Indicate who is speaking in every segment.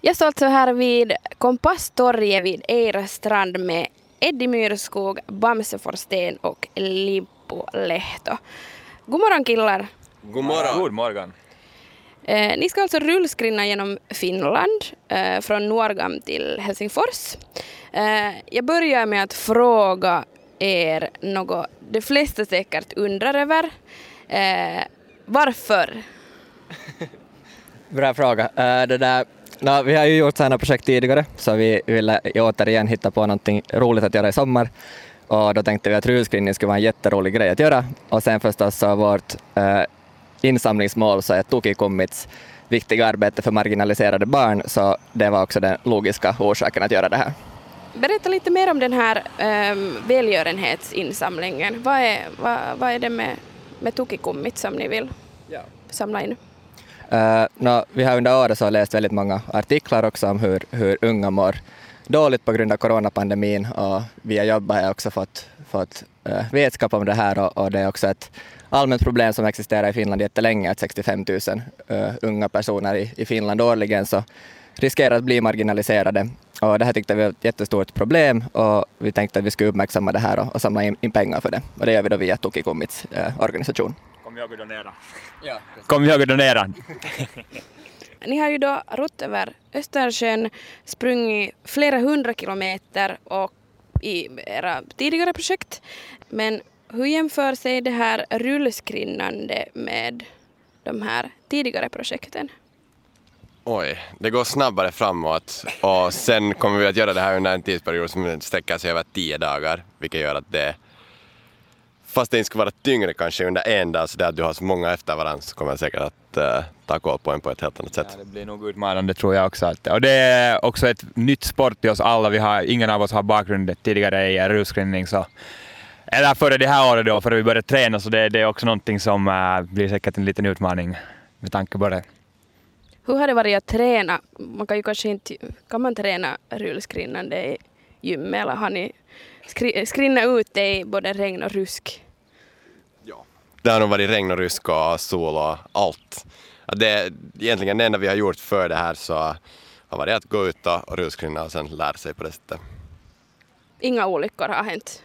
Speaker 1: Jag står alltså här vid Kompasstorget vid Eira strand med Eddie Myrskog, Bamse Forsten och Limpo Lehto. God morgon killar.
Speaker 2: God morgon.
Speaker 3: God morgon.
Speaker 1: Ni ska alltså rullskrinna genom Finland från Nuorgam till Helsingfors. Jag börjar med att fråga er något de flesta säkert undrar över. Varför?
Speaker 2: Bra fråga. Vi har ju gjort sådana projekt tidigare, så vi ville återigen hitta på någonting roligt att göra i sommar. Och då tänkte vi att rullskrinning skulle vara en jätterolig grej att göra. Och sen förstås så vårt insamlingsmål så är Tukikummits viktiga arbete för marginaliserade barn, så det var också den logiska orsaken att göra det här.
Speaker 1: Berätta lite mer om den här välgörenhetsinsamlingen. Vad är det med Tukikummit som ni vill samla in?
Speaker 2: Vi har under året så läst väldigt många artiklar också om hur unga mår dåligt på grund av coronapandemin, och via jobb har jag också fått vetskap om det här, och det är också ett allmänt problem som existerar i Finland jättelänge, att 65 000 unga personer i Finland årligen så riskerar att bli marginaliserade. Och det här tyckte vi var ett jättestort problem, och vi tänkte att vi skulle uppmärksamma det här och samla in pengar för det. Och det gör vi då via Tukikummits organisation.
Speaker 3: Kom ihåg att donera.
Speaker 2: Ja,
Speaker 3: Kom ihåg att donera.
Speaker 1: Ni har ju då rott över Östersjön, sprungit flera 100 kilometer och i era tidigare projekt. Men hur jämför sig det här rullskrinnande med de här tidigare projekten?
Speaker 4: Oj, det går snabbare framåt, och sen kommer vi att göra det här under en tidsperiod som sträcker sig över 10 dagar, vilket gör att det, fast det inte ska vara tyngre kanske under en dag, så där att du har så många efter varandra, så kommer jag säkert att ta koll på en på ett helt annat sätt.
Speaker 3: Ja, det blir nog utmanande, tror jag också. Och det är också ett nytt sport till oss alla. Ingen av oss har bakgrund tidigare i rullskrinning, så eller före det här året då, före vi började träna, så det är också någonting som blir säkert en liten utmaning med tanke på det.
Speaker 1: Hur har det varit att träna? Man kan ju kanske inte, kan man träna rullskrinnande i gym, eller har ni skrinnat ut det i både regn och rusk?
Speaker 4: Ja. Det har nog varit regn och rusk och sol och allt. Egentligen det enda vi har gjort för det här så har varit att gå ut och rullskrinna och sen lära sig på det sättet.
Speaker 1: Inga olyckor har hänt?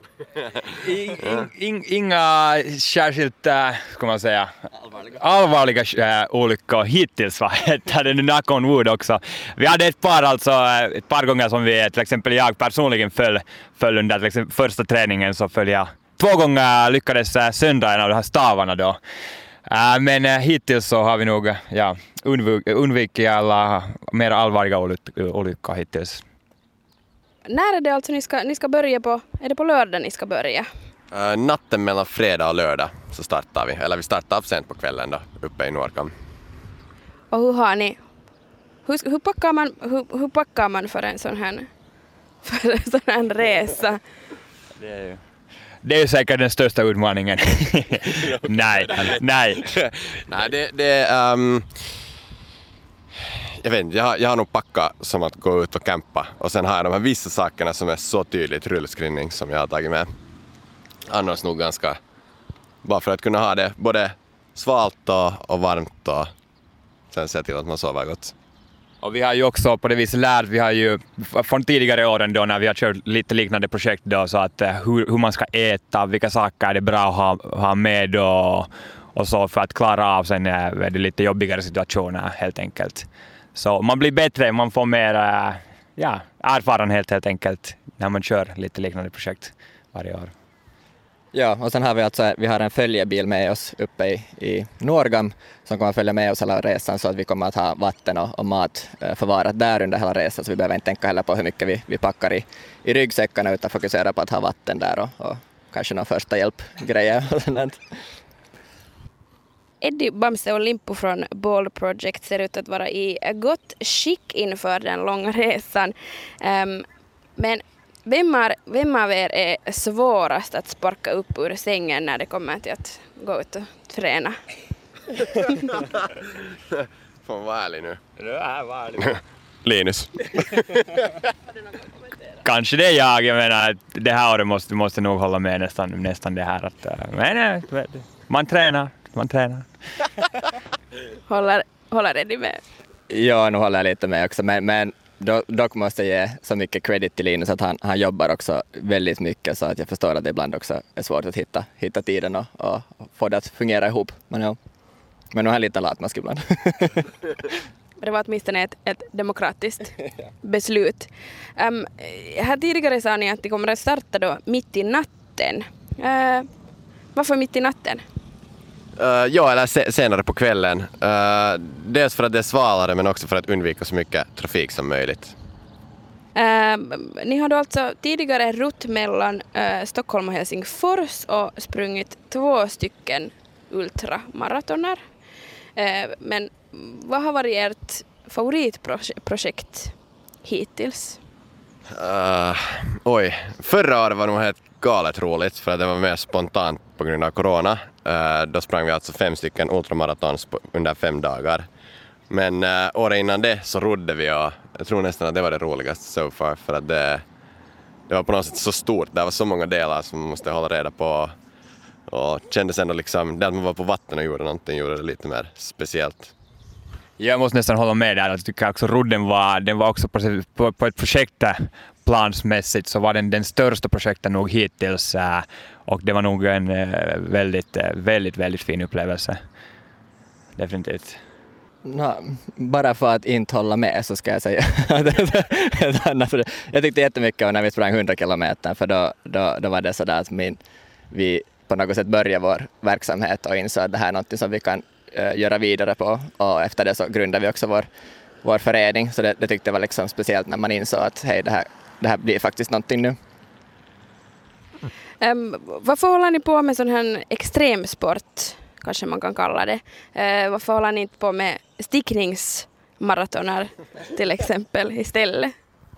Speaker 3: Inga särskilt, ska man säga, allvarliga olyckor hittills, va? Det är nu knock on wood också. Vi hade ett par gånger som vi, till exempel jag personligen föll under till exempel första träningen, så föll jag 2 gånger, lyckades söndra en av de här stavarna då. Men hittills så har vi nog undvikit alla mer allvarliga olyckor hittills.
Speaker 1: När är det alltså ni ska börja på? Är det på lördag ni ska börja?
Speaker 4: Natten mellan fredag och lördag så startar vi. Eller vi startar sent på kvällen då, uppe i Nuorgam.
Speaker 1: Och hur har ni? Hur packar man för en sån här resa?
Speaker 3: Det är ju säkert den största utmaningen. Nej.
Speaker 4: Nej, jag vet inte, jag har nog packat som att gå ut och campa, och sen har jag de här vissa sakerna som är så tydligt rullskrinning som jag har tagit med. Annars nog ganska bara för att kunna ha det både svalt och varmt, och sen se till att man sover gott.
Speaker 3: Och vi har ju också på det viset lärt, vi har ju från tidigare åren då när vi har kört lite liknande projekt då, så att hur man ska äta, vilka saker är det bra att ha med och så, för att klara av sen är det lite jobbigare situationer helt enkelt. Så man blir bättre, man får mer erfarenhet helt enkelt när man kör lite liknande projekt varje år.
Speaker 2: Ja, och sen har vi har en följebil med oss uppe i Nuorgam som kommer att följa med oss hela resan, så att vi kommer att ha vatten och mat förvarat där under hela resan, så vi behöver inte tänka heller på hur mycket vi packar i ryggsäckarna, utan fokusera på att ha vatten där och kanske någon första hjälpgrejer och sånt.
Speaker 1: Eddie, Bamse och Limpo från Ball Project ser ut att vara i gott skick inför den långa resan. Men vem av er är svårast att sparka upp ur sängen när det kommer till att gå ut och träna?
Speaker 4: Får man vara ärlig nu?
Speaker 3: Ja, var ärlig.
Speaker 4: Linus.
Speaker 3: Kanske det är jag menar, det här året måste nog hålla med nästan det här. Men man tränar.
Speaker 1: Håller Eddie med?
Speaker 2: Ja, nu håller jag lite med också, men dock måste jag ge så mycket credit till Linus att han jobbar också väldigt mycket, så att jag förstår att det ibland också är svårt att hitta tiden och få det att fungera ihop. Men nu är han lite latmask ibland.
Speaker 1: Det var åtminstone ett demokratiskt beslut. Här tidigare sa ni att ni kommer att starta då mitt i natten. Varför mitt i natten?
Speaker 4: Ja, eller senare på kvällen. Dels för att det är svalare, men också för att undvika så mycket trafik som möjligt.
Speaker 1: Ni har då alltså tidigare rott mellan Stockholm och Helsingfors och sprungit 2 stycken ultramaratoner. Men vad har varit ert favoritprojekt hittills?
Speaker 4: Förra året var det nog helt galet roligt för att det var mer spontant på grund av corona. Då sprang vi alltså 5 stycken ultramaratons under 5 dagar. Men året innan det så rodde vi och jag tror nästan att det var det roligaste so far för att det var på något sätt så stort. Det var så många delar som man måste hålla reda på och kändes ändå liksom, det att man var på vatten och gjorde någonting gjorde det lite mer speciellt.
Speaker 3: Jag måste nästan hålla med där. Jag tycker också rodden var också på ett projekt plansmässigt så var den största projekten nog hittills och det var nog en väldigt fin upplevelse. Definitivt.
Speaker 2: Bara för att inte hålla med så ska jag säga. Jag tyckte jättemycket om när vi sprang 100 kilometer för då var det sådär att vi på något sätt började vår verksamhet och insåg att det här är något som vi kan göra vidare på och efter det så grundade vi också vår förening så det tyckte jag var liksom speciellt när man insåg att hej det här blir faktiskt någonting nu.
Speaker 1: Varför håller ni på med sån här extremsport, kanske man kan kalla det? Varför håller ni inte på med stickningsmaratoner till exempel istället?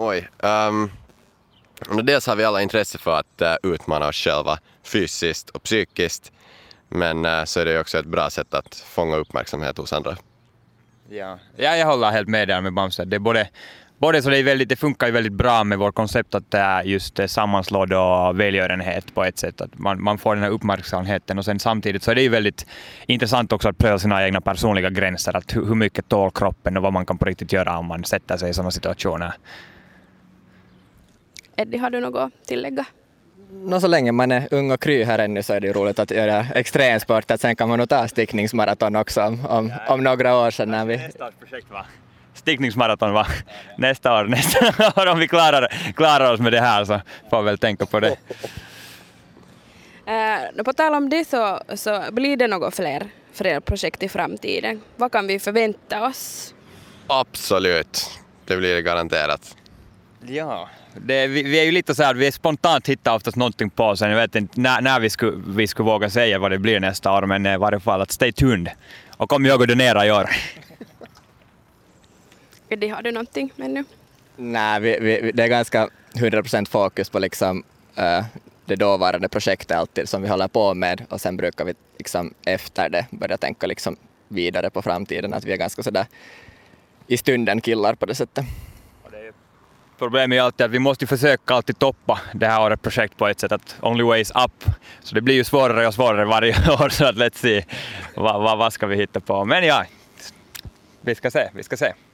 Speaker 4: Dels har vi alla intresse för att utmana oss själva fysiskt och psykiskt, men så är det också ett bra sätt att fånga uppmärksamhet hos andra.
Speaker 3: Ja, jag håller helt med där med Bamse. Det är både så det funkar ju väldigt bra med vårt koncept att just sammanslå då välgörenhet på ett sätt att man får den här uppmärksamheten och sen samtidigt så är det ju väldigt intressant också att pröva sina egna personliga gränser, att hur mycket tål kroppen och vad man kan på riktigt göra om man sätter sig i sådana situationer.
Speaker 1: Eddie, har du något att tillägga?
Speaker 2: Så länge man är ung och kry här ännu så är det ju roligt att göra extremsport, att sen kan man nog ta stickningsmaraton också om några år sedan när vi...
Speaker 3: Nästa års projekt va? Stickningsmaraton va? Nästa år om vi klarar oss med det här så får vi väl tänka på det.
Speaker 1: På tal om det så blir det något fler projekt i framtiden. Vad kan vi förvänta oss?
Speaker 4: Absolut, det blir det garanterat.
Speaker 3: Ja, vi är ju lite så här, vi är spontant hittar oftast någonting på sen. Jag vet inte när vi skulle våga säga vad det blir nästa år, men i varje fall att stay tuned. Och kom ihåg att donera i år.
Speaker 1: Eddie, har du någonting ännu?
Speaker 2: Nej, det är ganska 100% fokus på liksom, det dåvarande projektet alltid som vi håller på med och sen brukar vi liksom efter det börja tänka liksom vidare på framtiden, att vi är ganska sådär i stunden killar på det sättet.
Speaker 3: Problemet är alltid att vi måste försöka alltid toppa det här årets projekt på ett sätt, att only ways up. Så det blir ju svårare och svårare varje år, så att let's see vad ska vi hitta på. Men ja, vi ska se.